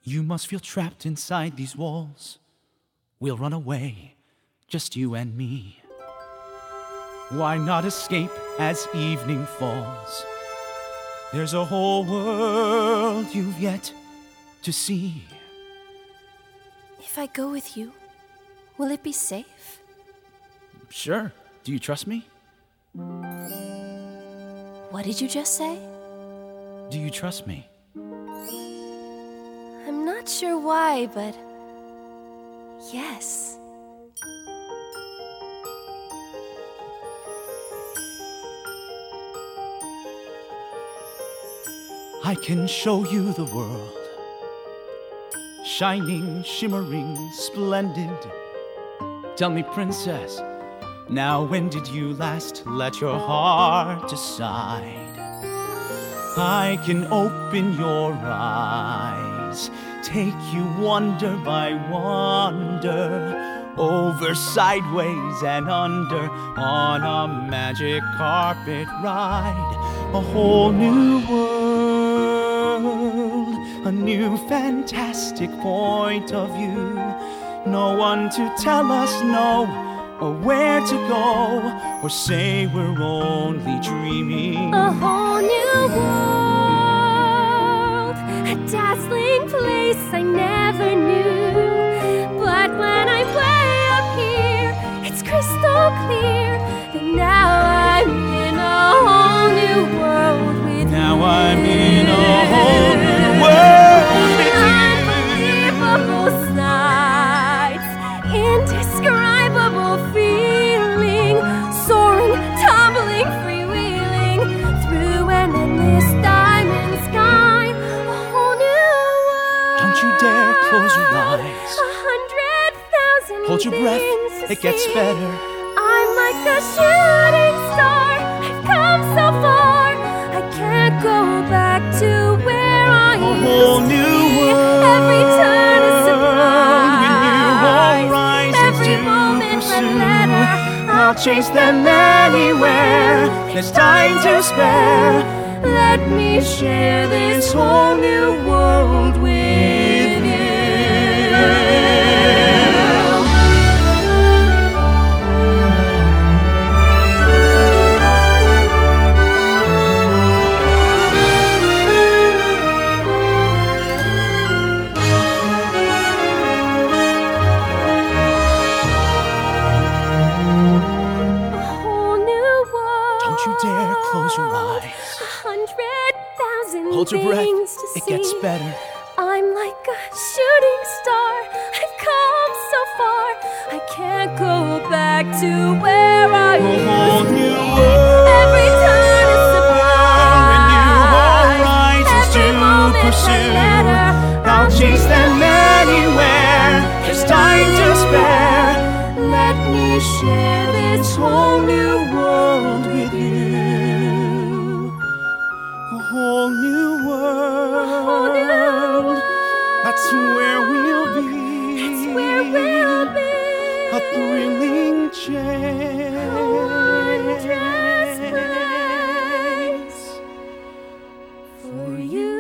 You must feel trapped inside these walls. We'll run away, just you and me. Why not escape as evening falls? There's a whole world you've yet to see. If I go with you, will it be safe? Sure. Do you trust me? What did you just say? Do you trust me? I'm not sure why, but yes. I can show you the world. Shining, shimmering, splendid. Tell me, princess, now when did you last let your heart decide? I can open your eyes, take you wonder by wonder, over, sideways, and under, on a magic carpet ride. A whole new world, a new fantastic point of view. No one to tell us no, or where to go, or say we're only dreaming. A whole new world, a dazzling place I never knew. But when I'm way up here, it's crystal clear that now I'm in a whole new world with Now you. I'm in a whole new world with you. Unbelievable sights, indescribable feeling, soaring, tumbling, freewheeling through an endless diamond sky. A whole new world. Don't you dare close your eyes. 100,000 Hold your breath, things to it gets see. better. I'm like a shooting star. I've come so far. I can't go back to where I A used whole to new be. world. Every turn is surprise. When new horizons Every to moment pursue, red letter. I'll chase them anywhere. There's time to spare. Let me share this whole new world with you. A whole new world. Don't you dare close your eyes. 100,000 Hold your breath, things to it see. gets better. I'm like a shooting star. I've come so far. I can't go back to where I A whole used to new be. world. Every turn is surprise. When new horizons Every to moment pursue, red letter. I'll chase them anywhere. There's time to spare. Let me share this whole new world with you. A whole new world. That's where we'll be. That's where we'll be. A thrilling chance Wondrous place for you.